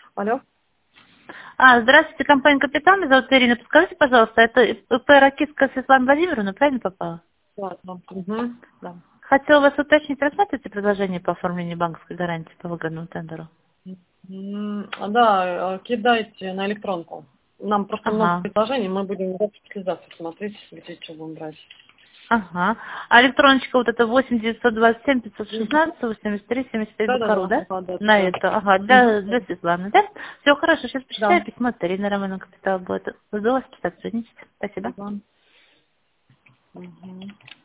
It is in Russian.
Алло. Здравствуйте, компания «Капитал». Меня зовут Ирина. Подскажите, пожалуйста, это ИП Ракитская Светлана Владимировна, правильно попала? Да, да. Угу. Да. Хотела вас уточнить, рассматриваете предложение по оформлению банковской гарантии по выгодному тендеру? Да, кидайте на электронку. Нам просто много Ага. предложений, мы будем послезавтра смотреть, где что будем брать. Ага. А электроночка вот это 8 927 Мгм. 516 83 75 Да, да, Бакару, да, да? да, да, На да. это, ага, Мгм. для Светланы, да? Все хорошо, сейчас почитаю Да. письмо от Ирины Романовны Капитал будет. Жду вас, сотрудничать. Спасибо. Спасибо. Мгм.